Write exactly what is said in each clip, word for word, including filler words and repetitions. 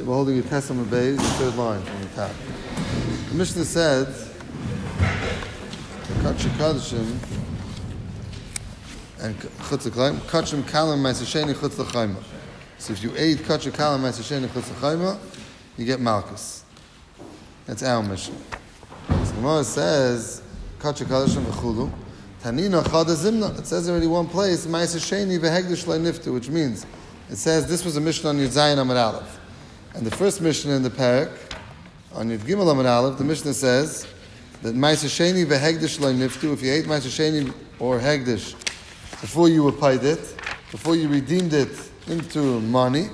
we're holding a Tesam Beis, the third line from the top. The Mishnah said, Kachim Kadashim and Chutz L'Chaim, Kachim Kalam Ma'aseh Chutz L'Chaim. So if you ate Kachim Kalam Ma'aseh Chutz L'Chaim, you get Malchus. That's our Mishnah. So the Gemara says, Kachim Kadashim v'chulu, Tanina Chada Zimna. It says already one place, Ma'aseh Sheni v'hegdish le'niftu, which means it says this was a Mishnah on Yud Zayin Amud Aleph. And the first Mishnah in the parak, on Yud Gimel Amud Aleph, the Mishnah says that Ma'aseh Sheni v'hegdish le'niftu, if you ate Ma'aseh Sheni or hegdish before you applied it, before you redeemed it into money,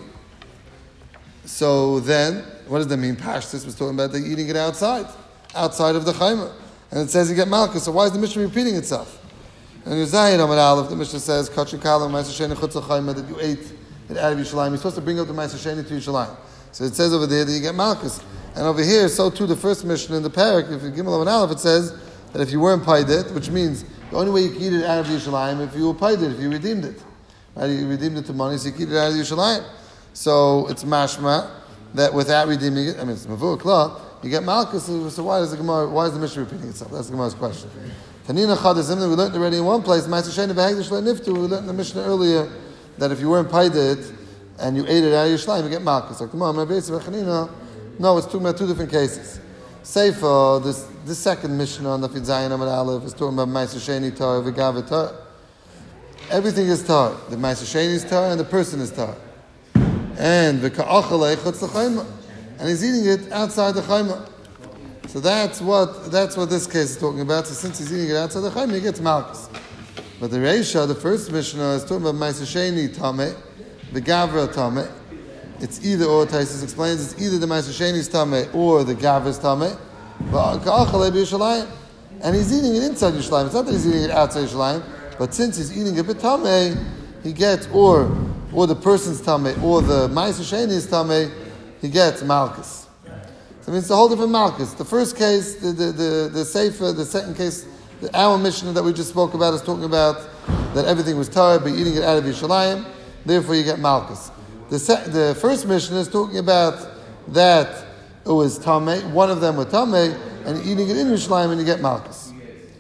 so then, what does that mean? Pashtus was talking about the eating it outside, outside of the chayma. And it says you get malchus, so why is the Mishnah repeating itself? And Yud Zayin Amud Aleph, the Mishnah says, Kachim Kalam Ma'aseh Sheni Chutz L'Chaim, that you ate it out of Yerushalayim. You're supposed to bring up the Ma'aseh Sheni to Yerushalayim. So it says over there that you get malchus. And over here, so too, the first Mishnah in the parak, if you Gimel Amud Aleph, it says that if you weren't paid it, which means the only way you can eat it out of Yerushalayim if you were paid it, if you redeemed it. Right? You redeemed it to money, so you can eat it out of Yerushalayim. So it's mashma that without redeeming it, I mean, it's mavur kla, you get malchus. So why is the Gemara, why is the Mishnah repeating itself? That's the Gemara's question. Tanina Chadazim, we learned already in one place, Ma'aseh Sheni v'hegdish le'niftu, we learned in the Mishnah earlier that if you weren't paid it and you ate it out of Yerushalayim, you get malchus. Like, no, it's talking about two different cases. Seifa, this this second Mishnah on the Yud Zayin Amud Aleph is talking about Ma'aseh Sheni tar v'gav tar. Everything is tar. The Ma'aseh Sheni is tar and the person is tar. And v'ka'achalei chutz l'chayma, and he's eating it outside the chayma. So that's what that's what this case is talking about. So since he's eating it outside the chayma, he gets malchus. But the Reisha, the first Mishnah, is talking about Ma'aseh Sheni tameh, the Gavra tameh. It's either or. Taisus explains it's either the Ma'aseh Sheni's tameh or the Gavra's tameh. But ka'achalei b'Yerushalayim, and he's eating it inside Yerushalayim. It's not that he's eating it outside Yerushalayim, but since he's eating it b'tameh, he gets or or the person's tameh or the Ma'aseh Sheni's tameh, he gets malchus. So I mean, it's a whole different malchus. The first case, the the the, the sefer, the second case, the, our Mishnah that we just spoke about is talking about that everything was tar, but eating it out of Yerushalayim, therefore you get malchus. The se- the first Mishnah is talking about that it was tameh, one of them was tameh, and eating it in Yerushalayim, and you get malchus.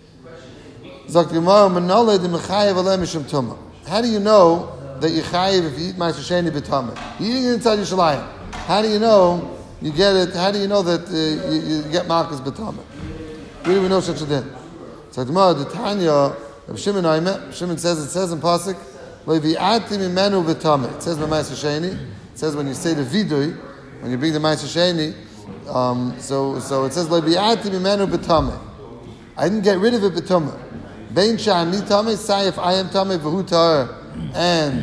How do you know that you chayiv if you eat Ma'aseh Sheni b'tameh? You're eating it inside Yerushalayim. How do you know you get it? How do you know that uh, you, you get malchus b'tameh? Where do we know such a thing? So the Tanya, Shimon Aimet, Shimon says it says in pasuk, levi'ati mimenu b'tameh. It says by Ma'aseh Sheni. It says when you say the vidui, when you bring the Ma'aseh Sheni, um, so so it says levi'ati mimenu b'tameh. I didn't get rid of it b'tameh. Bein sha'ani tameh, say if I am tameh v'hu tar, and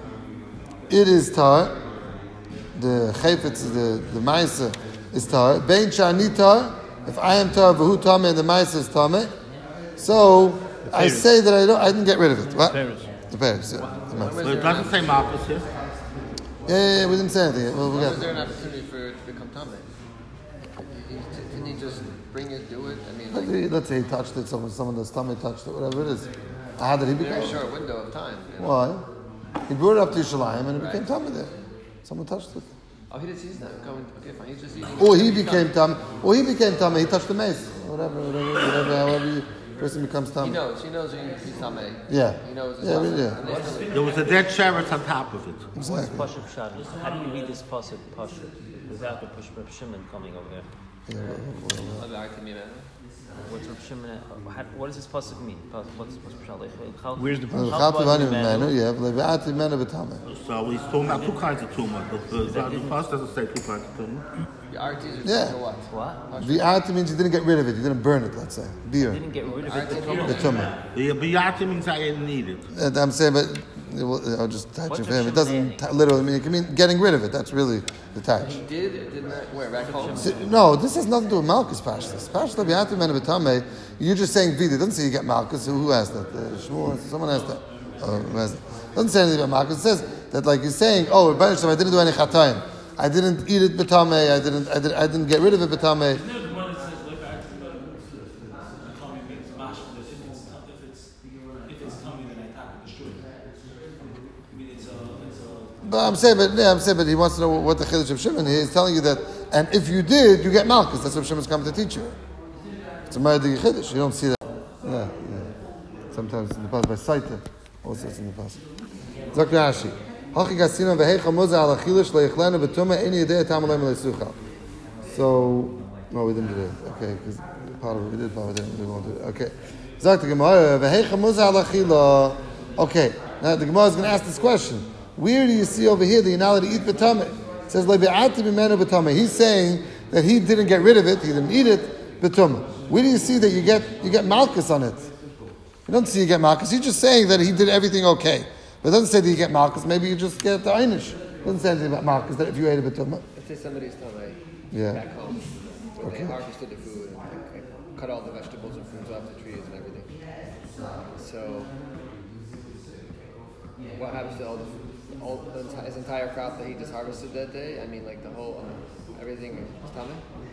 it is tar. The chayfetz, the the ma'aseh is tar. Bein sha'ani tar, if I am tar v'hu tameh and the ma'aseh is tameh, so the I say that I don't, I didn't get rid of it. What? The Paris, yeah. The well, it doesn't say malchus here. Yeah, yeah, yeah, we didn't say anything. Well, we Why got was there an opportunity for it to become tameh? Didn't he just bring it, do it? I mean, like, let's, let's say he touched it, someone, someone does tummy touched it, whatever it is. How did he become? very short window of time. You know? Why? He brought it up to Yerushalayim and it became tummy there. Someone touched it. Oh, he didn't see that. Okay, fine. He's just eating. Or he became tummy. Or he became tummy. He touched the mace. Whatever, whatever, whatever. However, you, person becomes tummy. He knows. He knows he's tameh. Yeah. He knows. It's Yeah, tameh. yeah. And they still- There was a dead sheretz on top of it. Exactly. What's Pashup Shabbos? How do you read this pasuk Pashup without the Pashup Reb Shimon coming over here? Yeah, well, well, well. I'll be acting, man. What's Reb Shimon? uh, how- What does this pasuk mean? Pas- What's Pashup Shabbos? Where's the Well, Chal Chalti Bani Bani Menu. Menu, yeah, but levi'ati menu b'tameh. So he's talking about two kinds of tumor. The, the, the, the pasuk doesn't say two kinds of tumor. The R Ts are Yeah. for what? What? Vi'ati means you didn't get rid of it. You didn't burn it, let's say. Beer. Didn't get rid of it. Arti- The The tumah. The biyati means I didn't need it. And I'm saying, but well, I'll just touch What's it for him. Reb It doesn't Shimon t- literally mean. It can mean getting rid of it. That's really the touch. He did. It did not. Where? Back home. So, no, this has nothing to do with Malchus Pashtas. Pashtas Bi'atim and B'tameh. You're just saying Vida. It doesn't say you get Malchus. Who, who has that? Uh, Shmuel. Someone has that. Oh, who has that? It doesn't say anything about Malchus. It says that like he's saying, oh, Rebbeinu Shalom, I didn't do any Chatayim. I didn't eat it B'tameh. I didn't. I, did, I didn't get rid of it B'tameh. No, the one that says like I actually got tummy means mash. If it's if it's if it's tummy, then I attack and destroy it. I mean, it's a it's a. but I'm saying, but yeah, I'm saying, but he wants to know what the chiddush of Shimon. He's telling you that, and if you did, you get malchus. That's what Shimon's coming to teach you. It's a ma'adig chiddush. You don't see that. Yeah, yeah. Sometimes in the past by Saita, also it's in the past. Zok Rashi. Hachi gasina v'heicha muza al achilish le'ichlena b'tuma eni yedei tamalem le'suchal. So, no, we didn't do that. Okay, because part of it we did, part of it we won't do it. Okay. Zok the Gemara v'heicha muza al achila. Okay, now the Gemara is going to ask this question. Where do you see over here that you're not allowed to eat b'tama? It says le'be'ati b'menu b'tama. He's saying that he didn't get rid of it, he didn't eat it b'tama. Where do you see that you get you get malchus on it? You don't see you get malchus. He's just saying that he did everything okay. But it doesn't say that you get malchus. Maybe you just get the einish. It doesn't say anything about malchus, that if you ate a b'tama. Let's say somebody's tamei Yeah. back home, where Okay. they harvested the food and like, cut all the vegetables and fruits off the trees and everything. So, what happens to all the all the, enti- his entire crop that he just harvested that day? I mean, like the whole um, everything is tamei.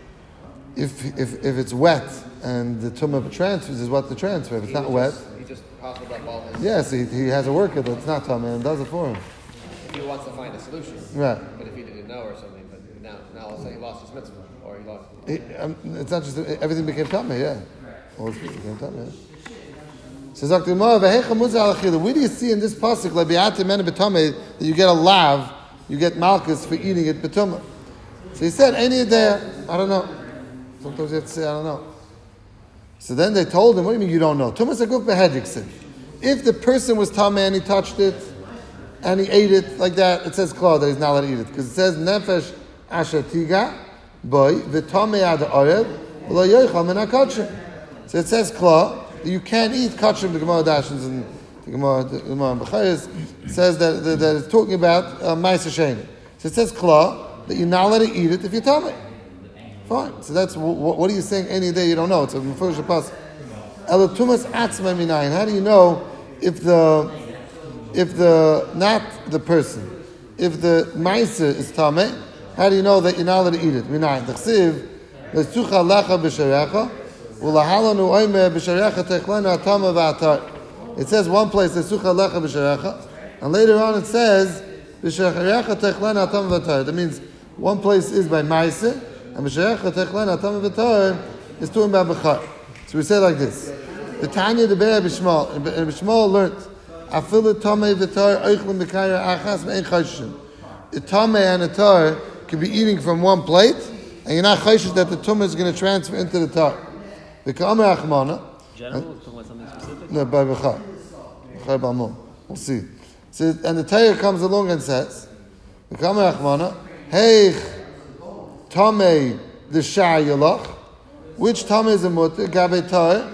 If if if it's wet and the tumah transfers is what the transfer. If it's He not was wet, just, he just parceled up all his. yes, he, he has a worker that's not tumah and does it for him. If he wants to find a solution. Right. But if he didn't know or something, but now now let's say he lost his mitzvah or he lost. It, um, it's not just everything became tumah, yeah. All this became tumah. Yeah. Says Doctor Gemara, "V'hecha muzah al achila." Where do you see in this pasuk lebiatim menu b'tumah that you get a lav, you get malchus for eating it b'tumah? So he said, "Any there, I don't know." Sometimes you have to say, I don't know. So then they told him, what do you mean you don't know? Tumas aguf behediksin. If the person was tameh and he touched it, and he ate it like that, it says kla that he's not allowed to eat it. Because it says, nefesh asher tiga, boy, v'tameh ad ha'arev, v'lo yoichal min ha'kachim. So it says kla, that you can't eat kachim, the Gemara Dashins and the Gemara, the Gemara B'chayis, says that, that, that it's talking about uh, ma'aser sheni. So it says kla, that you're not allowed to eat it if you're tameh. Fine. So that's what, what are you saying? Any day you don't know. It's a mefurish pas. Elatumas atzma minayin. How do you know if the if the not the person, if the ma'aser is tameh? How do you know that you're not allowed to eat it? Minayin. T'chsiv lesucha lecha b'sharecha u'lahalanu oime b'sharecha techlenu atama v'atar. It says one place lesucha lecha b'sharecha, and later on it says b'sharecha techlenu atama v'atar. That means one place is by ma'aser. And Mishayach Techlan Atam V'Tar is talking about Bechar. So we say like this: the Tanya the Be'er B'Shmal and B'Shmal learned Afilu Tamei V'Tar Oichlin B'Kayra Achas Me'en Chayshim. The Tamei and the Tar can be eating from one plate, and you're not chayshish that the Tumah is going to transfer into the Tar. The Ka'amar Achmana. General, talking about something specific. No, by Bechar. Bechar B'Amon. We'll see. So, and the Torah comes along and says, the Ka'amar Achmana, Hey. Tamei the Sha'yalach. Which Tamei is a mutter? Gabetar.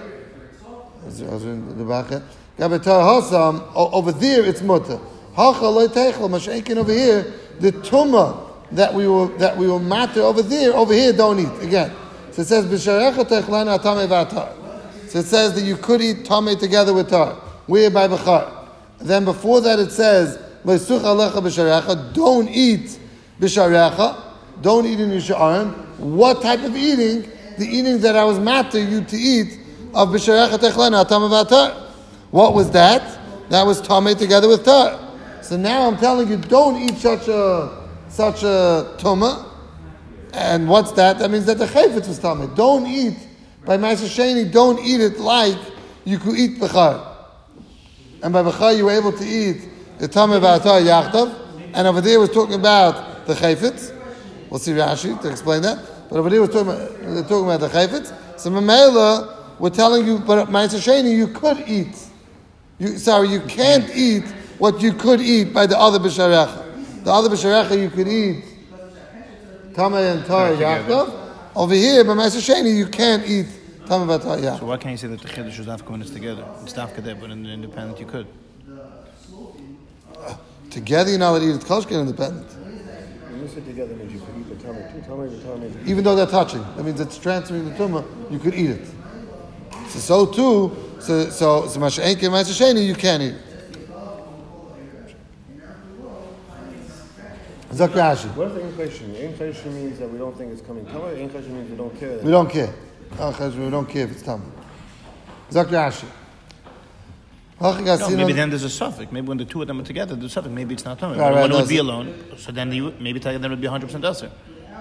Gabetar Hasam. Over there it's mutter. Hacha loy teichel. Mashenkin over here. The Tumah that we will that we will matter over there. Over here don't eat again. So it says b'sharecha teichlana tamei v'atar. So it says that you could eat tamei together with tar. Where by b'char. Then before that it says leisuch alecha b'sharecha. Don't eat b'sharecha. Don't eat in your sha'arim. What type of eating? The eating that I was matter you to eat of b'sharecha techlena tamei v'atar. What was that? That was tamei together with tar. So now I'm telling you, don't eat such a such a tuma. And what's that? That means that the chayfetz was tamei. Don't eat by ma'aser sheni. Don't eat it like you could eat b'char. And by b'char you were able to eat the tamei v'atar yachtav. And over there was talking about the chayfetz. We'll see Rashi to explain that. But over there we're talking about, they're talking about the chayfetz. So Mamela, we're telling you, but ma'aser sheni you could eat. You, sorry, you can't eat what you could eat by the other b'sharecha. The other b'sharecha you could eat tamei and tar yachtav. Over here, by ma'aser sheni you can't eat tamei v'atar yachtav. So why can't you say that the chiddush is dafka when it's together? It's dafka there, but in the independent you could. Uh, together you're not allowed to eat it. Koshkin independent. When you say together means you could eat the tummy, two tummy, the tummy. Even though they're touching, that means it's transferring the tumah. You could eat it. So, so too. So so so ma'aser enke ma'aser sheni you can't eat it. Zok Rashi. What is the inflation? Inflation means that we don't think it's coming tummy. Inflation means we don't care. We don't care. We don't care if it's tumah. Zok Rashi. No, maybe then there's a suffix. Maybe when the two of them are together, there's a suffix. Maybe it's not tummy. Right, right, when it would be it. alone, so then you maybe tell you then it would be one hundred percent usher.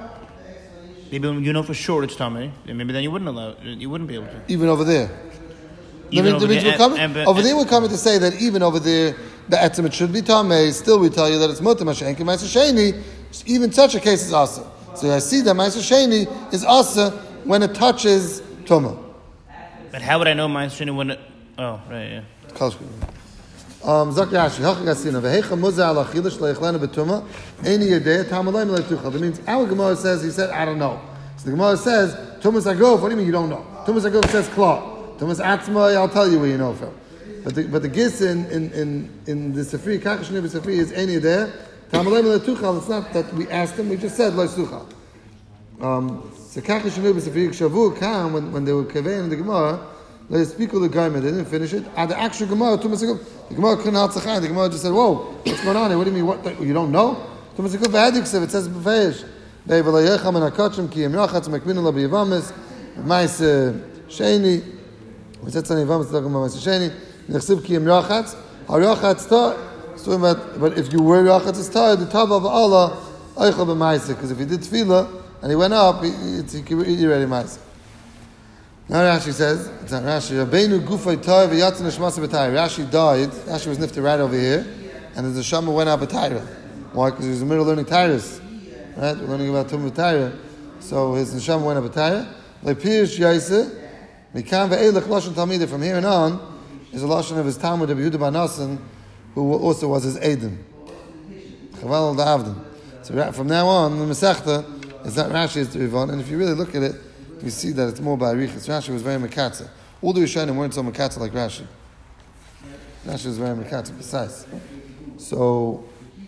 Maybe when you know for sure it's tummy, maybe then you wouldn't allow, you wouldn't be able to. Even over there. Even the, over the there, we're coming, and, and, over there we're coming to say that even over there, the etzem it should be tamei. Still, we tell you that it's mutter mashenki ma'aser sheni. Even such a case is asa. So I see that ma'aser sheni is asa when it touches tuma. But how would I know ma'aser sheni when it? Oh, right, yeah. Um, Zak Rashi, Hacha Gasina, Vehecha Muza ala Chilish leichlena betuma, Eini Yedei Tamalayim leituchal. That means our Gemara says he said I don't know. So the Gemara says Tumas Agov. What do you mean you don't know? Tumas Agov says Kla. Tumas Atzma, I'll tell you where you know from. But the but the gis in in in, in the Sefri Kachash Nebi Sefri is Eini Yedei Tamalayim leituchal. It's not that we asked him; we just said leituchal. Um, so Kachash Nebi Sefri Shavu Kam when when they were kavein in the Gemara. They speak with the guy, they didn't finish it. At the actual Gemara, two months ago, the Gemara couldn't help Tzachai. The Gemara just said, "Whoa, what's going on here? What do you mean? What you don't know?" Two months ago, it says b'feish. They will yecham and akachim ki emrachatz mekminu la b'yivamis ma'is sheni. We said tzani yivamis talking about ma'is sheni. Nechsiv ki emrachatz harachatz ta. So, but but if you were rachatz is ta, the tav of Allah eichel b'ma'is. Because if he did tefillah and he went up, he he could eat already ma'is. Now Rashi says, it's not Rashi, Rabbeinu Gufay Tayr v'yatzin Neshmasa b'Tayr. Rashi died, Rashi was nifter right over here, and the Neshama went out b'Tayr. Why? Because he was in the middle of learning Tyrus. Right? We're learning about Tum b'Tayr. So his Neshama went out b'Tayr. Le'pirish Yaisa, Mikam ve'elech Lashon Talmideh. From here and on, is a Lashon of his Talmud, Rabbi Yehuda bar Nasan, who also was his Eidim. Chaval al-Da'avdim. So from now on, the Masechta is not Rashi, it's the Rivon, and if you really look at it, we see that it's more by Arichas. Rashi was very mekatza. All the Rishonim weren't so mekatza like Rashi. Rashi was very mekatza, precise. So,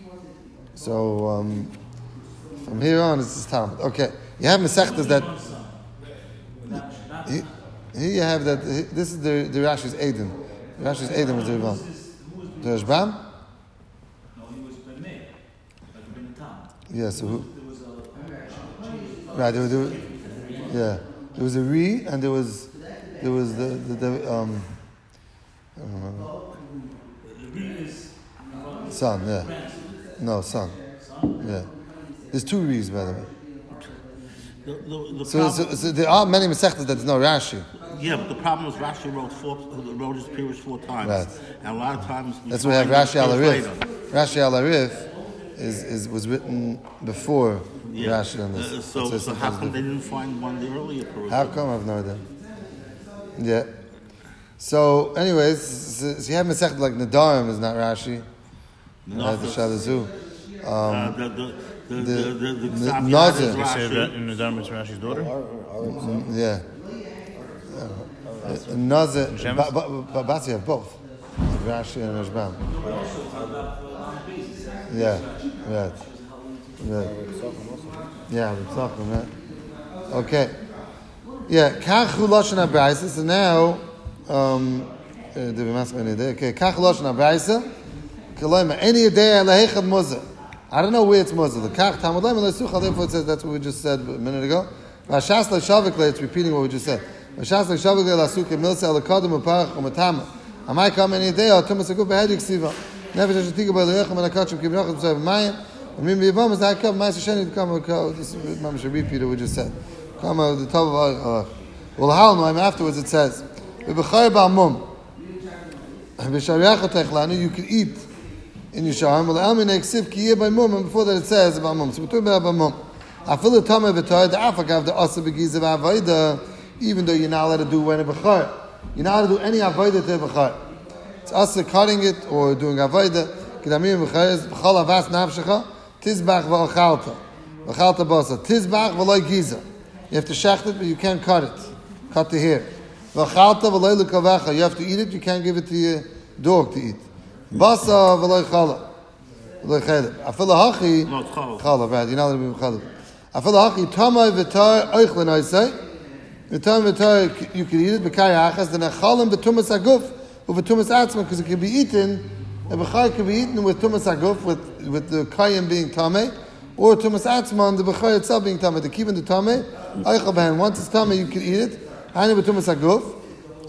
so um, from here on, it's his Talmud. Okay, you have Masechtas that. Here, here you have that. This is the the Rashi's Eidim. The Rashi's Eidim was the Rambam. The Rashbam. No, he was Ben Meir, like Ben Tam. Yeah. So who? There was a. Right. There, there, Yeah, there was a Re, and there was, there was the, the, the um, I don't remember. Son, yeah. No, son. Yeah. There's two Re's, by the way. The, the, the So, problem, so, so there are many Masechtas that there's no Rashi. yeah, but the problem is Rashi wrote four, wrote his Pirush four times, Right. and a lot of times we That's why we have find Rashi it al later. Arif. Rashi al Arif is, is was written before Yeah. Rashi on this. Uh, so, It's- so it's- how it's come they different. didn't find one of the earlier Pirush? How come? I've no idea. Yeah. So, anyways, so, so you have Masechta like Nadarim is not Rashi. Uh, the Shalazu. Uh, Um, the the the the- the the, the, the the Ksaf Nazir. Yad is They say Rashi. Ra- in the Dharma it's Rashi's daughter. yeah. Uh, Nazir, but but but Basi have both, Rashi and Rashbam. Yeah, right, right. Yeah, we're talking right. Okay. Yeah, Kachu Lashon Abraisa. So now, um, uh, did we ask any day? Okay, Kachu Lashon Abraisa. Kalaima any day lahechad muzah. I don't know where it's muzah. The Kach Talmud Leim lesucha. Therefore, it says that's what we just said a minute ago. Vashas leShavikle. It's repeating what we just said. Vashas leShavikle lasuke milsa alakadum uparach umatama. I might come any day. I'll come and say go behedik siva. Never just think about the yecham and akachim kibrachim say mayim. I mean, Yivam is that come ma'aser sheni to come. This is Mamash repeat what we just said. Come out the top of Allah. Well, how no? Afterwards it says, "V'bechayr ba'mum." V'shariach techlanu. You can eat in your sharm. Well, Almin eksiv ki yeh ba'mum. And before that it says ba'mum. So we're talking about ba'mum. I feel the tamei v'toy the afakav the asa begiz of avoda. Even though you're not allowed to do when a bechayr, you're not allowed to do any avoda to a bechayr. It's asa cutting it or doing avoda. Kedamim bechayr is b'chol avas nafshecha tizbach v'ochalta v'ochalta basa tizbach v'loy giza. You have to shecht it, but you can't cut it. Cut the hair. V'chalta v'loy l'kavacha. You have to eat it. You can't give it to your dog to eat. Basa v'loy chala. V'loy chalab. Afil hachi. No, it's chalab. Chalab, right? You're not allowed to be chalab. Afil hachi tamay v'tar oichlin oisay. V'tar v'tar you can eat it. B'kay achas. Then achalim v'tumas aguf v'tumas atzma because it can be eaten. A b'chay can be eaten with tumas aguf with with the kayim being tamay. Or tumas atzman, the bechayr itself being tamei. To keep in the tamei, eichel behen. Once it's tamei, you can eat it. Hani b'tumas aguf,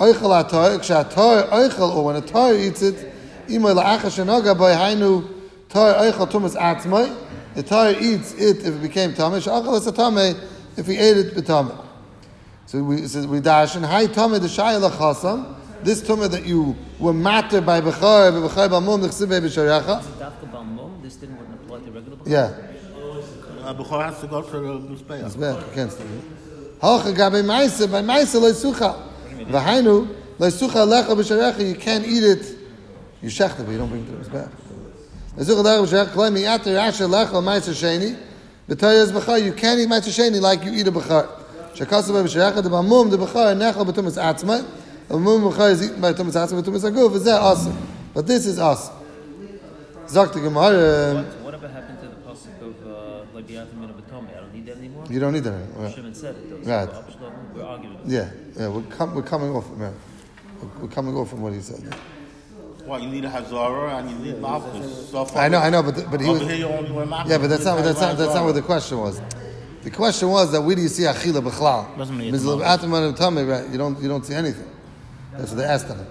oichel atar, kshatar oichel, or when a tar eats it, imoy la'acha shenaga by hainu tar oichel tumas atzmai. The tar eats it if it became tamei. Shachal is a tamei if he ate it b'tamei. So we so we dash and high tamei the shayla chasam. This tamei that you were matter by bechar, by bechar b'mum nechsibei b'sharecha. This didn't wouldn't apply to regular bechar. Yeah. Uh, Bechor has to go to the Mizbeach. It's bad. You can't stop it. Halcha gabe ma'aser by ma'aser loisucha. V'hainu loisucha lecha b'sharecha. You can't eat it. You shecht it, but you don't bring it to the mizbeach. Loisucha lecha b'sharecha. Klei mi'ater yasher lecha ma'aser sheni. B'tayas b'char. You can't eat ma'aser sheni like you eat a b'char. Shekasa by b'sharecha. The b'mum the b'char nechal b'tumas atzmai. The b'mum b'char is eaten by tumas atzmai b'tumas aguf. Is that awesome? But this is awesome. Zok the Gemara. Whatever happened to the pasuk of uh, like the Atam of Batome? I don't need that anymore. You don't need that anymore. Right. Shimon said it though. Right. So we're arguing. Yeah, yeah, we're, com- we're coming off. Right. We're coming off from what he said. Well, you need a Hazara and you need Malchus. So far, I know, I know, but but he over was, here you only wear Malchus. yeah, but that's not that's not that's not what the question was. The question was that where do you see achila b'chlal? Doesn't mean Mitzvah ataman and tamei, right? You don't you don't see anything. That's what they asked him.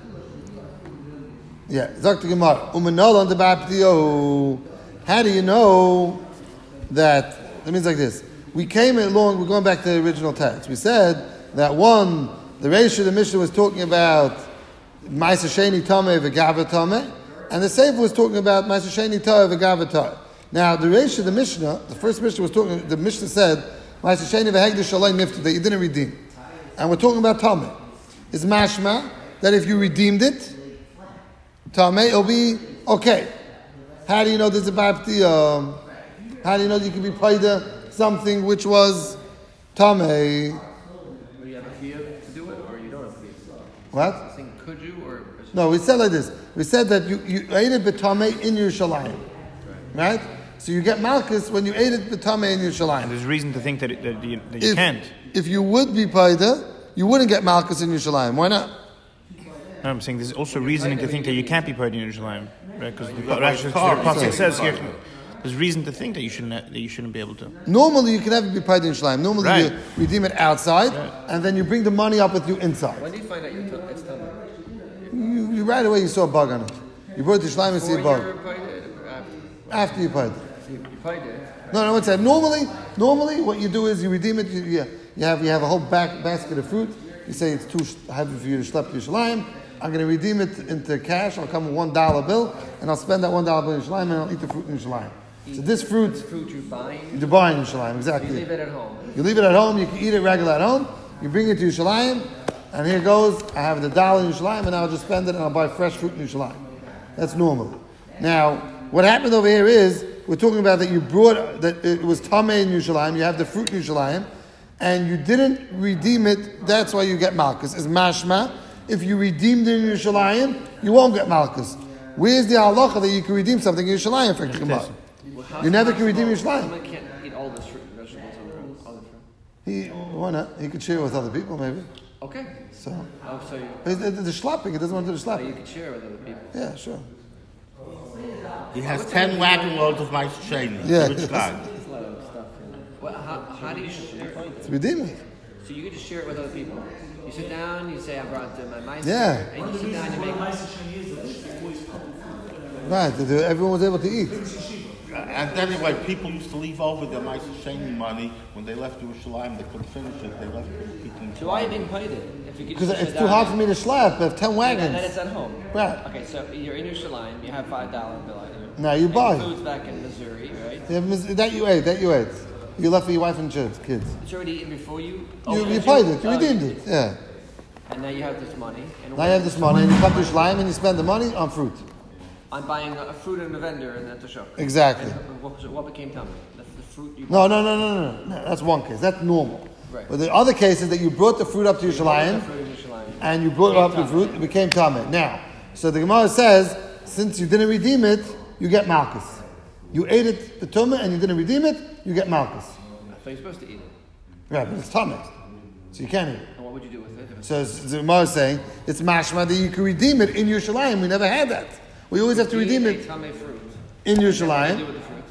Yeah, Zakta Gemara. Umanol on the baptio. How do you know that? That means like this. We came along. We're going back to the original text. We said that one, the Reish of the Mishnah was talking about Ma'aser Sheni Tamei v'Gava Tamei, and the Sefer was talking about Ma'aser Sheni Tamei v'Gava Tamei. Now the Reish of the Mishnah, the first Mishnah was talking. The Mishnah said Ma'aser Sheni v'Hegdish Shalai Niftu that you didn't redeem, and we're talking about Tamei. It's mashma that if you redeemed it, Tamei, it'll be okay. How do you know there's a bapti? Um, how do you know you can be paida something which was Tamei? Do you have a chiyuv to do it, or you don't have a chiyuv? What? I think could you, or No, we said like this. We said that you, you ate it b'tamei in Yerushalayim. Right? So you get malchus when you ate it b'tamei in Yerushalayim. And there's reason to think that, it, that you, that you If, can't. if you would be paida, you wouldn't get malchus in Yerushalayim. Why not? No, I'm saying there's also reasoning to think that you can't be paid in Yerushalayim, right? Because the got Rashi like cars, pasuk so- says you can- there's reason to think that you shouldn't that you shouldn't be able to. Normally you can never be paida in Yerushalayim. Normally Right. you redeem it outside, Right. and then you bring the money up with you inside. when do you find out you're t- it's tamei? You, you right away you saw a bug on it. You brought it to Yerushalayim and see a Before bug. you paid it, or after? After you paid it. You paid it. No, no, what's that? Normally, normally what you do is you redeem it. You, you, you have you have a whole back, basket of fruit. You say it's too sh- heavy for you to schlep to Yerushalayim. I'm going to redeem it into cash. I'll come with one dollar bill, and I'll spend that one dollar bill in Yerushalayim, and I'll eat the fruit in Yerushalayim. So this fruit, Fruit you're buying, you're buying in Yerushalayim, you exactly. leave it at home. You leave it at home. You can eat it regular at home. You bring it to Yerushalayim, and here goes. I have the dollar in Yerushalayim, and I'll just spend it, and I'll buy fresh fruit in Yerushalayim. That's normal. Now, what happened over here is we're talking about that you brought that it was tamei in Yerushalayim. You have the fruit in Yerushalayim, and you didn't redeem it. That's why you get malchus. Is mashma. If you redeemed it in Yerushalayim, you won't get malchus. Where's the halacha that you can redeem something in Yerushalayim for Gemara? Well, how- You never can redeem how- Yerushalayim. Someone can't eat all the fruit and vegetables on their own. On their own. He, why not? He could share it with other people, maybe. Okay. So, Oh, so you, but the, the, the schlapping, he doesn't want to do the so you schlapping. can share with other people. Yeah, sure. He has ten wagon loads of Ma'aser Sheni. Yeah. Which guy? There's a lot of stuff. In there. Well, how, how do you share it? It's redeeming. So you can just share it with other people. You sit down, you say, I brought uh, my mice. Yeah. And you sit down, you make. Right, that everyone was able to eat. And anyway, people used to leave over their Ma'aser Sheni money when they left Yerushalayim. They couldn't finish it. They left it with people. in So why even paid it? If you could Because just it's sit too down hard for me to slap. I have ten and wagons. then it's at home. Right. Okay, so you're in Yerushalayim, you have five dollar bill out here. Now you and buy. your food's back in Missouri, right? Yeah, mis- that you ate, that you ate. You left for your wife and kids. kids. It's already eaten before you. You, opened you paid it, you Oh, redeemed it. Yeah. And now you have this money. And Now you have this money and you come to Yerushalayim and you spend the money on fruit. I'm buying a, a fruit and a vendor and at the shop. Exactly. And what, what became tummy? The, the fruit you No, no, no, no, no, no. No, that's one case. That's normal. Right. But the other case is that you brought the fruit up to bought the Yerushalayim fruit in Yerushalayim. and you brought up the fruit, it became tamei. Now, so the Gemara says, since you didn't redeem it, you get malchus. You ate it, the tumah, and you didn't redeem it, you get malchus. So you're supposed to eat it. Right, but it's tamei. So you can't eat it. And what would you do with it? If it's So the Gemara is saying, it's mashma that you can redeem it in Yerushalayim. We never had that. We always have to redeem eat it a tummy fruit. in What do you do Yerushalayim. with the fruit?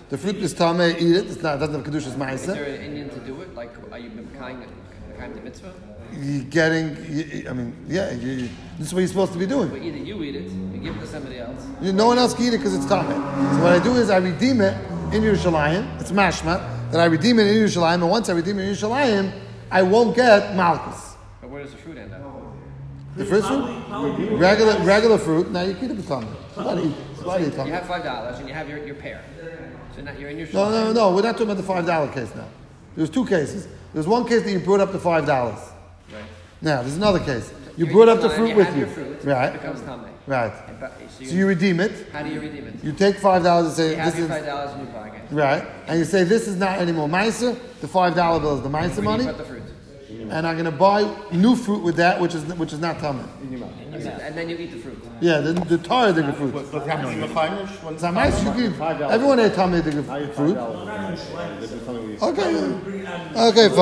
The fruit is tamei, eat it. It's not, it doesn't have Kedushas Is Ma'aseh. there an Indian to do it? Like, are you kind of the mitzvah? You're getting, you, I mean, yeah, you, you, this is what you're supposed to be doing. But either you eat it, you give it to somebody else. You, no one else can eat it because it's tamei. So what I do is I redeem it in Yerushalayim. It's mashma. Then I redeem it in Yerushalayim, and once I redeem it in Yerushalayim, I won't get malchus. But where does the fruit end up? The first fruit, regular regular fruit. Now you keep it tamei. Somebody eat. Somebody eat You tamei. have five dollars and you have your, your pear. So now you're in your No, no, no. We're not talking about the five dollar case now. There's two cases. There's one case that you brought up to five dollars. Right. Now there's another case. You You're brought in up the Yerushalayim, fruit you with have you, your fruit, right? It becomes tamei. Right. And ba- So So you redeem it. how do you redeem it? You take five dollars and say You have this your is five dollars in your pocket. right, and you say this is not anymore meiser. The five dollar bill is the meiser Where do money, you put the fruit? and I'm going to buy new fruit with that, which is which is not tamei. And then you eat the fruit. Yeah, the the Torah the fruit. But but happens in the Chaimish when It's not meiser. You give everyone ate tamei the I eat fruit. five dollars. They've been telling me. Okay, okay,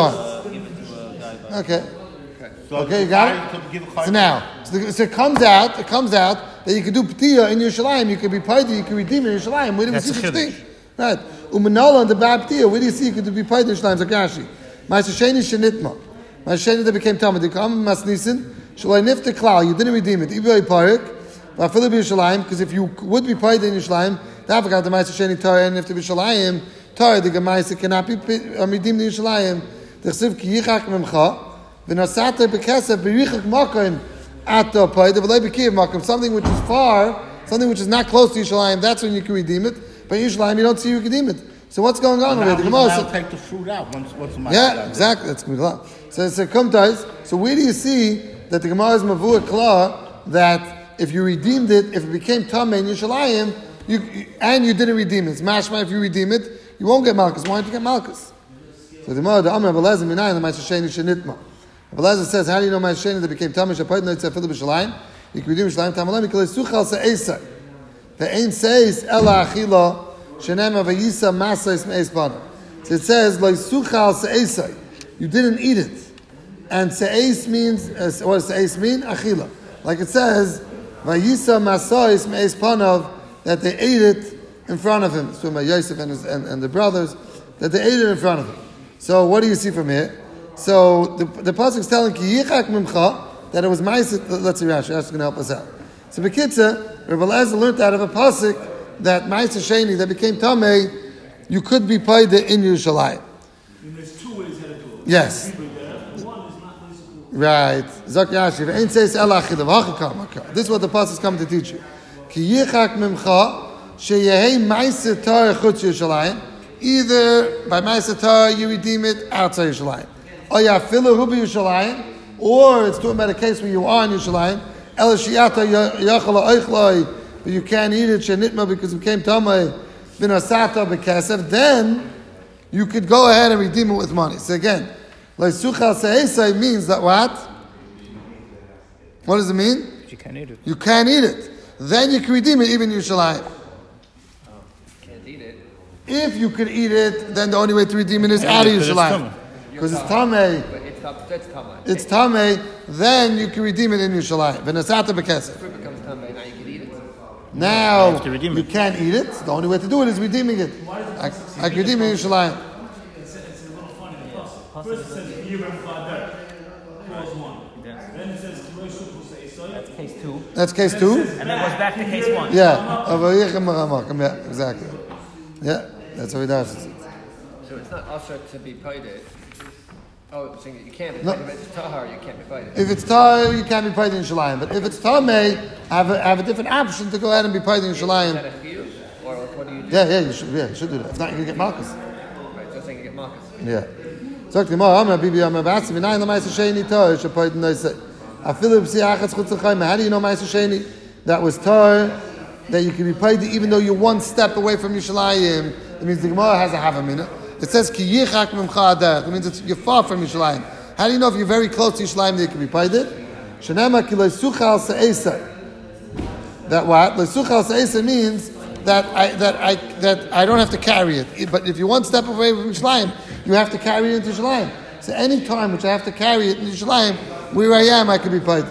fine. Okay. So Okay, you got it? to give So Chaimish- now, so, the, so it comes out, it comes out that you can do p'tiyah in Yerushalayim, you can be paid, you can redeem in Yerushalayim. Where do we That's see a such chiddush. thing? Right. Umanala and the bad p'tiyah, where do you see you can be paid in Yerushalayim? Zakashi. Ma'aseh sheni shenitma. Ma'aseh sheni that became Talmud. You come masnisin, shalai nifte klal, you didn't redeem it. Ibay parik, v'afilu b'Yerushalayim, because if you would be paid in Yerushalayim, that forgot the Ma'aseh sheni Torah and nifte b'Yerushalayim, Torah, the Gemaisa cannot be um, redeemed in Yerushalayim. The chsiv ki yichak memcha, v'nasata b'kesef b'yichak makim ato paid, v'lei b'kiv makim, something which is far, something which is not close to Yerushalayim, that's when you can redeem it. But in Yerushalayim, you don't see you redeem it. So what's going on Now over he's here? The allowed Gemara to says- take the fruit out once once the yeah, Ma'aseh. exactly. That's going to be a lot. So it's a kumtais. So where do you see that the Gemara is mavur klar that if you redeemed it, if it became tamei in Yerushalayim, you, you and you didn't redeem it, it's mashma. If you redeem it, you won't get malchus. Why don't you get malchus? So the Gemara, the Amar Abelezer minayin the Ma'aseh sheni shenitma. Abelezer says, how do you know Ma'aseh sheni that became tamei? Shapaid no yitzeh filu b'Yerushalayim. You can redeem Yerushalayim tamalem because suchal se'esai. The ein says ela achila shenema vayisa masais me'es bana. So it says like suchal se'esai. You didn't eat it, and se'es means uh, what does se'es mean? Achila. Like it says vayisa masais me'es panav, that they ate it in front of him. So my Yosef and, his, and and the brothers, that they ate it in front of him. So what do you see from here? So the the pasuk is telling ki yichak mimcha that it was ma'aseh. Let's see Rashi. Rashi's going to help us out. So Bekitza, Rebbe Eliezer learned out of a pasuk that ma'aseh sheni that became tamei, you could be paid in Yerushalayim. And there's two ways how to do it. Yes. One is not visible. Right. Zak Rashi. Ve'ein says ela achidav hachakam. This is what the pasuk is coming to teach you. Ki yichak mimcha sheyehei ma'aseh Torah chutz Yerushalayim. Either by ma'aseh Torah you redeem it outside Yerushalayim, or yafilu hu b'Yerushalayim, or it's talking about a case where you are in Yerushalayim. El shiata yachal oichloi, but you can't eat it shenitma because it became tamei v'nasata b'kesef. Then you could go ahead and redeem it with money. So again, like suchal se'esai means that what? What does it mean? You can't eat it. You can't eat it. Then you can redeem it even in Yerushalayim. Can't eat it. If you could eat it, then the only way to redeem it is out of because it's Yerushalayim. tamei. Because it's tamei. But it's tam- it's tamei. It's tamei. Then you can redeem it in Yerushalayim. V'nasata b'kesef. Fruit becomes tamei. Now you can eat it. Now have to redeem you it. can't eat it. The only way to do it is redeeming it. I, I can redeem it in Yerushalayim. It's, it's a little funny. First it says Yibam Fader, clause one. Then it says K'lo Shukul Se'isai. That's case two. That's case two. And then goes back to case one. Yeah. Avayichem maramakam. Yeah. Exactly. Yeah. That's how he does it. So it's not usher to be paid it. Oh, so you can't be No. paid. If it's tahar, you can't be paid. If it's tar, you can't be paid in Yerushalayim. But if it's tamei, have a have a different option to go ahead and be paid in Is that Yerushalayim. a chiyuv? Or what do you do? Yeah, yeah, you should. Yeah, you should do that. If not, you can get malchus. Right, just saying you get marcus. Yeah. So the Gemara, Amar Bibi Amar Basi, V'nayin l'ma'aseh sheni tar, shepaid noisei. Afilu b'si achatz chutz l'chayim. How do you know ma'aseh sheni that was tar, that you can be paid even though you're one step away from Yerushalayim? It means the Gemara has a half a minute. It says ki yichak mimcha aderech. It means it's, you're far from Yerushalayim. How do you know if you're very close to Yerushalayim that you can be paid it? Shenema ki leisuchal se'esai. That what? Leisuchal se'esai means that I that I that I don't have to carry it. But if you're one step away from Yerushalayim, you have to carry it into Yerushalayim. So any time which I have to carry it in Yerushalayim, where I am, I can be paid.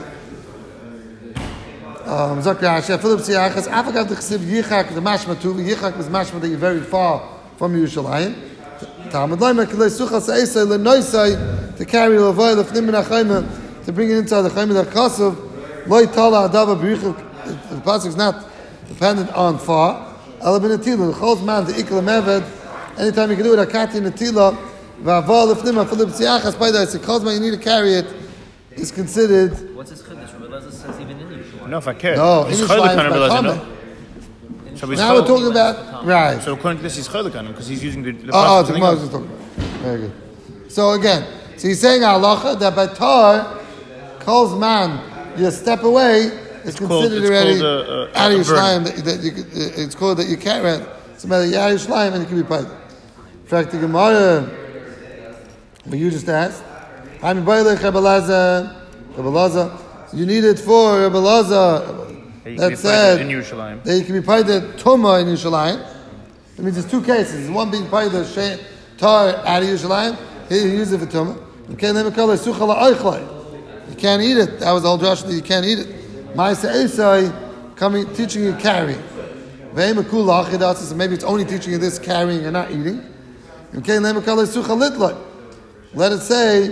Um, Philip Siachas, Afagav the Chsiv Yichak, the Mashma too. Yichak is Mashma that you're very far from Yerushalayim. Talmud Laima Kilei Sucha Seisei Lenoisei to carry the Levai Lefnim Min HaChaima to bring it inside the Chaima That Kasav Loi Tala Adava B'Richel. The pasuk is not dependent on far. Ela B'Natila the Cholz Man the Ikla Meved. Anytime you can do it, Akati Natila V'Aval Lefnim HaFilip Tziachas Paida. It's a Cholz Man you need to carry it. Is considered. What's his chiddush? Rabbi Elazar says even in Yerushalayim. No, if I care. No, he's in chaylik Yerushalayim on Rabbi is Elazar, by no? Chama. So he's Now we're chaylik. talking about right. So according to this, he's chaylik on him because he's using the. the Oh, oh, process the of Gemara something is talking about. Very good. So again, so he's saying halacha that by tar, calls man, you step away, it's, called- considered it's already called, uh, uh, out of a Yerushalayim. That, that you, could- uh, it's called that you can't rent. It's a matter of Yerushalayim and it can be paid. In fact, the Gemara, what you just asked, I'm Bailech Rabbi Elazar, Rabbi Elazar. You need it for Rabbi Elazar. He can That be said, paid in Yerushalayim. that you can be paid the Tumah in Yerushalayim. It means there's two cases. One being paid the she- tar out of Yerushalayim. Here you use it for Tumah. You can't eat it. That was the whole Josh that you can't eat it. Ma'aseh Esai coming teaching you carrying. Maybe it's only teaching you this carrying and not eating. Let it say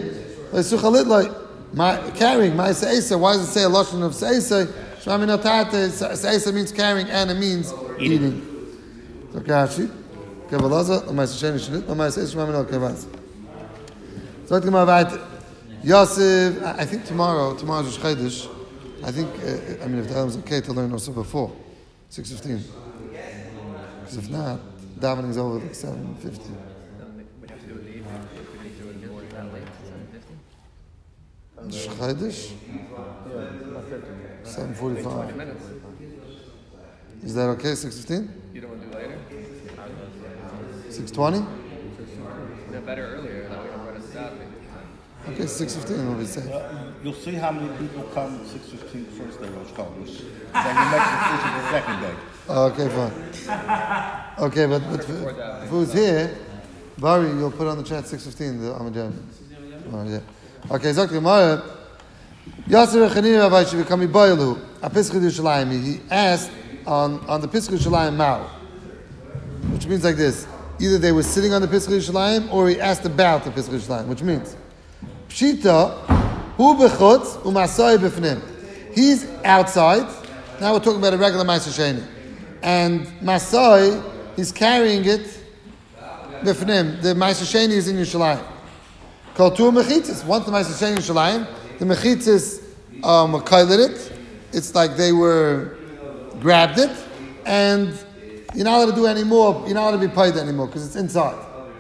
my carrying. Ma'aseh Esai. Why does it say a lashon of Seisai? Seisai means carrying and it means eating. So Kashi, Kabalaza, Ma'aseh Sheni Shnit, Ma'aseh Esai Shmamin al Kavaz. So let's go about Yosef. I I think tomorrow, tomorrow's Rosh Chodesh. I think, uh, I mean, if that was okay to learn also before six fifteen. Because if not, davening's over like seven fifty. We'd have to do it in the evening. If we didn't do it in the morning, that late, seven fifty. Rosh Chodesh, seven forty-five. Minutes. Is that okay? Six fifteen, You don't want to do later? six twenty. No, better earlier. That we don't run us out. Okay, six fifteen. Will be safe. Uh, You'll see how many people come six fifteen the first day of Rosh Chodesh. Then you make the decision the second day. Okay, fine. Okay, but, but if, if it was here, Barry, you'll put on the chat six fifteen. The Amajam. Oh, yeah. Okay, Zok Gemara. Yasser Chanina Rabbi should become Ibayelu. A Pischud Yerushalayim. He asked on on the Pischud Yerushalayim Mao, which means like this: either they were sitting on the Pischud Yerushalayim, or he asked about the Pischud Yerushalayim, which means Pshita Hu Bechutz Umasai Befnim. He's outside. Now we're talking about a regular Ma'aser Sheni, and Masai, he's carrying it Befnim. The Ma'aser Sheni is in Yerushalayim. Called two mechitzas. Once the Ma'aser Sheni in Yerushalayim, the mechitzas um, were kailed it. It's like they were grabbed it, and you're not allowed to do any more. You're not allowed to be paid anymore because it's inside.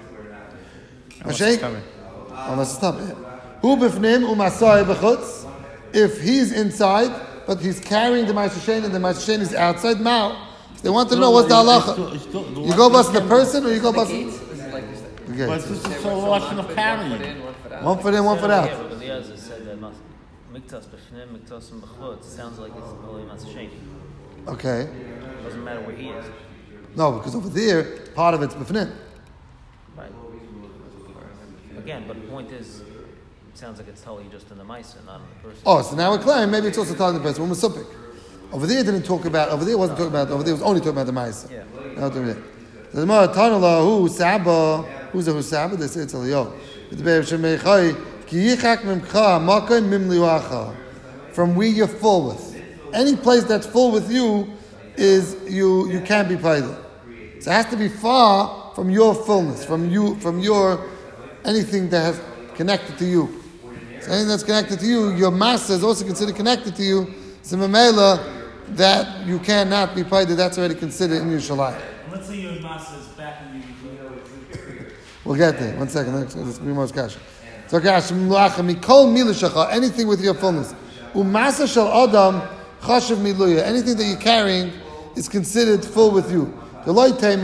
Unless Mashiach? it's coming. Unless it's tummy. Hu b'fnim u'masai b'chutz. If he's inside, but he's carrying the Ma'aser Sheni, and the Ma'aser Sheni is outside. Now, they want to know what's the halacha. You go bust the person, or you go bust Gates, this is like this. the But gates. this is so a lesson of One carrying. foot in, one foot out. One for in, one for out. Yeah, but Eliezer said that mas- miktas b'fnim, miktas b'chutz. Sounds like it's only Ma'aser Sheni. Okay. Doesn't matter where he is. No, because over there, part of it's b'fnim. Right. Again, but the point is, it sounds like it's totally just in the mice and not in the person. Oh, so now we're claiming maybe it's also telling the person when we're supik. Over there, it didn't talk about. Over there, it wasn't talking about. Over there, it was only talking about the ma'aser. Yeah. Not over there. The Gemara Tanula who Saba who's a who Saba? They say it's Eliyahu. It's Be'er Shemeichai Ki Yichak Mimcha Makai Mim Liwacha. From where you're full with. Any place that's full with you is you you can't be paid. So it has to be far from your fullness, from you, from your anything that has connected to you. So anything that's connected to you, your master is also considered connected to you. So Mamela, that you cannot be paid. That's already considered in Yerushalayim. Let's say your master is back in the We'll get there. One second. Let's, let's be more kasha. So kasha mluacha mikol milushacha. Anything with your fullness. Umasa shel adam chashav miluya. Anything that you're carrying is considered full with you. The light time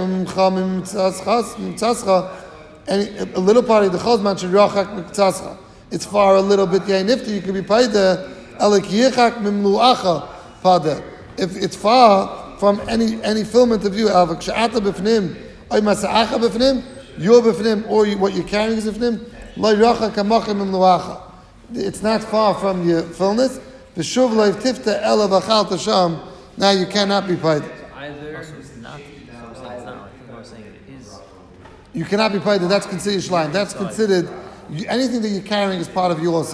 and a little part of the chazman should rachak mitzascha. It's far a little bit. Yeah, nifty. You can be paid the elik yichak mimluacha pada. If it's far from any any filament of you, avak she'ata b'fnim, oy masa'acha b'fnim. You're b'fnim, or you, what you're carrying is b'fnim. Lo yiracha kamachem imluacha. It's not far from your fullness. V'shuv leiv tifta ela v'chal tasham. Now you cannot be paid. Either. Also, it's not. So I'm saying it's not. I think what I'm saying it is you cannot be paid. That's considered Yerushalayim. That's considered you, anything that you're carrying is part of you also.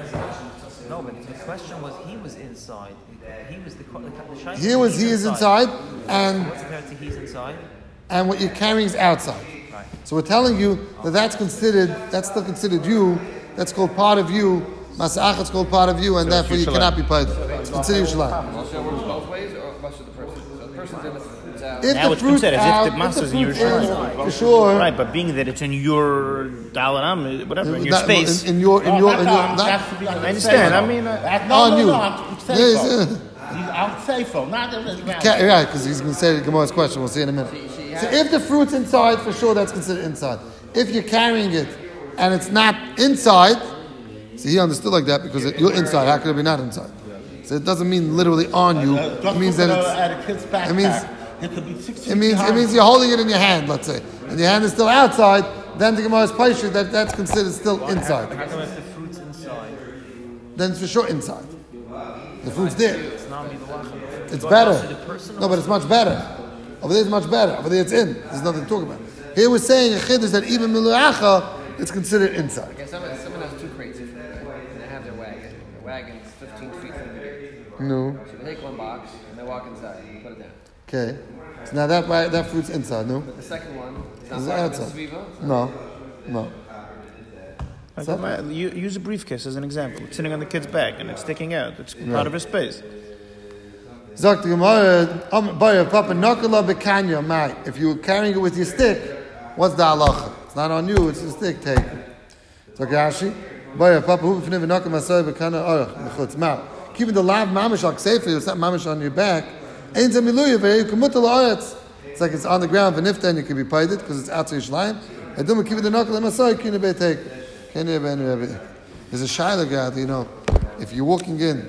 No, but the question was he was inside. He was the the, the shaykh. Here was he is inside, and What's compared to he's inside? and what you're carrying is outside. Right. So we're telling you that that's considered, that's still considered you. That's called part of you. Masach is called part of you, and So therefore you Yerushalayim. cannot be paid. It's considered Yerushalayim. Also works both ways, or much of the person. So the person's in the fruit's out. If Now the it's fruit's considered as out, if the master's in fruit's Yerushalayim. for sure. Right, but being that it's in your dalam, whatever, in your That- space. in, in your, in No, your, not in your, on, not- it has to be on the I understand. Seifo. I mean, uh, That- no, on no, you. no, on Yes, Seifo. uh, He's on Seifo, not in his mouth. Ca- Right, because he's going to say the Gemara's question. We'll see in a minute. So if the fruit's inside, for sure that's considered inside. If you're carrying it and it's not inside, see, he understood like that because it, you're inside. How could it be not inside? So it doesn't mean literally on you. Uh, It just means look that at a- it's. at a kid's backpack. it means- It could be six It feet means it behind. means you're holding it in your hand. Let's say, and your hand is still outside. Then the Gemara's paisha that that's considered still inside. How come if the fruit's inside? Then it's for sure inside. The fruit's there. It's not be the wachim. It's But better. also the person No, but it's much better. Over there it's much better. Over there it's in. There's nothing to talk about. Here we're saying a chiddush that even miluacha, it's considered inside. Okay, someone, someone has two crates of fruit, right? And they have their wagon. The wagon's fifteen feet from the gate. No. So they take one box and they walk inside and put it down. Okay. So now that right, that fruit's inside. No. But the second one is not Is it part of the outside? sviva. No. No. Like, my- you, use a briefcase as an example. It's sitting on the kid's back and it's sticking out. It's part of his space. Sagt the Gemara, um, boy, Papa Nokala Bekanya, Mai. If you're carrying it with your stick, what's the halacha? It's not on you, it's your stick, take it. So Rashi, boy, Papa, who b'fnei v'nokal masay bekana orach, mechutz mouth. Keeping the lav mamish like sefer, it's not mamish on your back. Ein zemiluya v'rei kumuta la'aretz. It's like it's on the ground, v'nifta, and you can be paid it, because it's outside Yerushalayim. And then we keep the nokal masay, kina be take it. Kina be rebbe. There's a shayla gad, you know, if you're walking in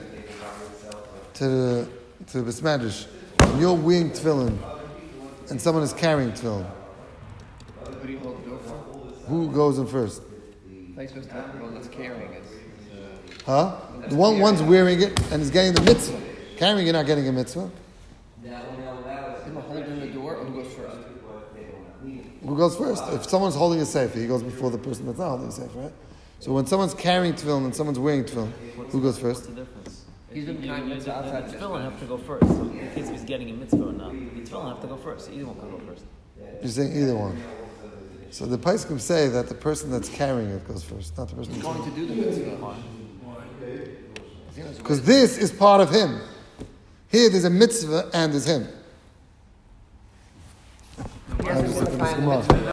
to the to the Bismadish, and you're wearing tefillin, and someone is carrying tefillin, Who do you hold the door for? who goes in first? Like supposed to have the one that's carrying it. Huh? The one one's wearing it and is getting the mitzvah. Carrying it, not getting a mitzvah. Him holding the door, or who goes first? Who goes first? If someone's holding a sefer, he goes before the person that's not holding a sefer, right? So when someone's carrying tefillin and someone's wearing tefillin, who goes first? What's the difference? He's been kind of outside. The tefillin have to go first. So in case he's getting a mitzvah or not, the tefillin have to go first. So either one can go first. You're saying either one. So the Paiskim say that the person that's carrying it goes first, not the person He's that's going to do the mitzvah. because this is part of him. Here there's a mitzvah and there's him. He has to find the mitzvah.